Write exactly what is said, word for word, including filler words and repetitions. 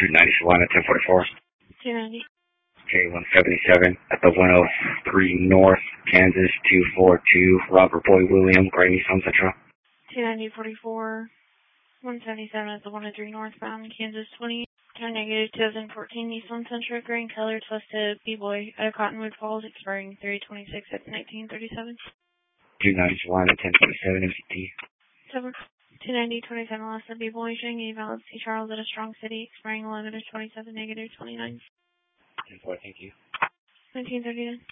two ninety Savannah, ten forty-four. two ninety. Okay, one seventy-seven at the one oh three North, Kansas, two four two, Robert Boyd William, Granny, Sun Central. two ninety forty-four. one seventy-seven at the one oh three Northbound, Kansas, twenty. Turn negative two thousand fourteen Nissan Sentra, green color, twisted B-Boy out of Cottonwood Falls, expiring three twenty-six at nineteen thirty-seven. two ninety Savannah, ten forty-seven M C T. two ninety twenty-seven Alaska B-Boy, showing a valid C. Charles at a strong city, expiring eleven twenty-seven, negative twenty-nine. ten four, thank you. nineteen thirty-nine.